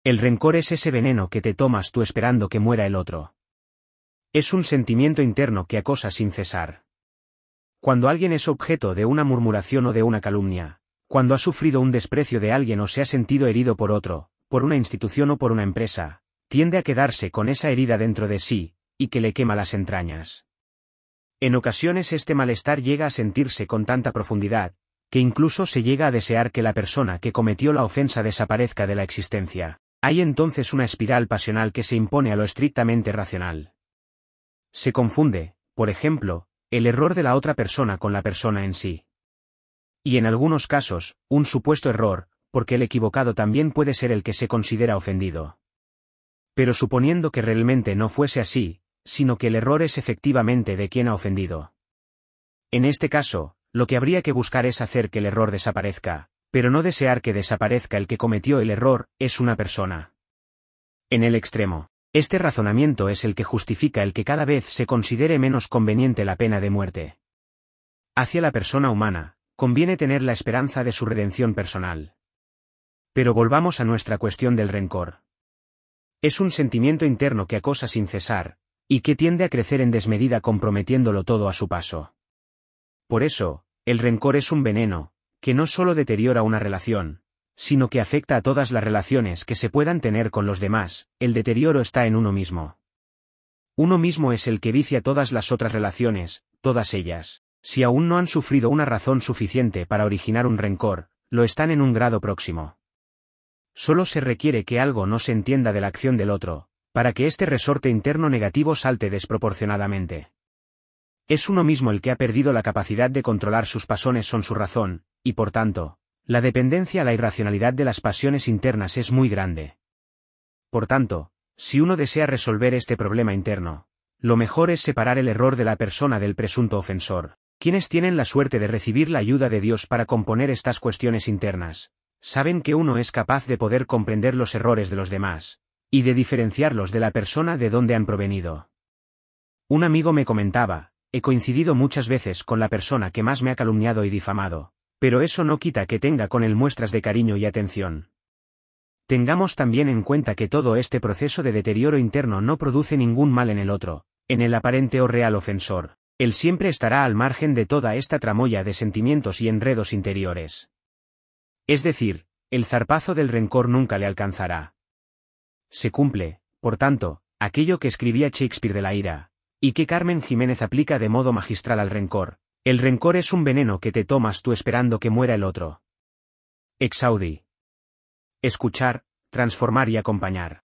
El rencor es ese veneno que te tomas tú esperando que muera el otro. Es un sentimiento interno que acosa sin cesar. Cuando alguien es objeto de una murmuración o de una calumnia, cuando ha sufrido un desprecio de alguien o se ha sentido herido por otro, por una institución o por una empresa, tiende a quedarse con esa herida dentro de sí, y que le quema las entrañas. En ocasiones este malestar llega a sentirse con tanta profundidad, que incluso se llega a desear que la persona que cometió la ofensa desaparezca de la existencia. Hay entonces una espiral pasional que se impone a lo estrictamente racional. Se confunde, por ejemplo, el error de la otra persona con la persona en sí. Y en algunos casos, un supuesto error, porque el equivocado también puede ser el que se considera ofendido. Pero suponiendo que realmente no fuese así, sino que el error es efectivamente de quien ha ofendido. En este caso, lo que habría que buscar es hacer que el error desaparezca, pero no desear que desaparezca el que cometió el error, es una persona. En el extremo, este razonamiento es el que justifica el que cada vez se considere menos conveniente la pena de muerte. Hacia la persona humana, conviene tener la esperanza de su redención personal. Pero volvamos a nuestra cuestión del rencor. Es un sentimiento interno que acosa sin cesar, y que tiende a crecer en desmedida comprometiéndolo todo a su paso. Por eso, el rencor es un veneno, que no solo deteriora una relación, sino que afecta a todas las relaciones que se puedan tener con los demás. El deterioro está en uno mismo. Uno mismo es el que vicia todas las otras relaciones, todas ellas, si aún no han sufrido una razón suficiente para originar un rencor, lo están en un grado próximo. Solo se requiere que algo no se entienda de la acción del otro, para que este resorte interno negativo salte desproporcionadamente. Es uno mismo el que ha perdido la capacidad de controlar sus pasiones con su razón, y por tanto, la dependencia a la irracionalidad de las pasiones internas es muy grande. Por tanto, si uno desea resolver este problema interno, lo mejor es separar el error de la persona del presunto ofensor. Quienes tienen la suerte de recibir la ayuda de Dios para componer estas cuestiones internas, saben que uno es capaz de poder comprender los errores de los demás, y de diferenciarlos de la persona de donde han provenido. Un amigo me comentaba: he coincidido muchas veces con la persona que más me ha calumniado y difamado, pero eso no quita que tenga con él muestras de cariño y atención. Tengamos también en cuenta que todo este proceso de deterioro interno no produce ningún mal en el otro, en el aparente o real ofensor. Él siempre estará al margen de toda esta tramoya de sentimientos y enredos interiores. Es decir, el zarpazo del rencor nunca le alcanzará. Se cumple, por tanto, aquello que escribía Shakespeare de la ira, y que Carmen Jiménez aplica de modo magistral al rencor. El rencor es un veneno que te tomas tú esperando que muera el otro. Exaudi. Escuchar, transformar y acompañar.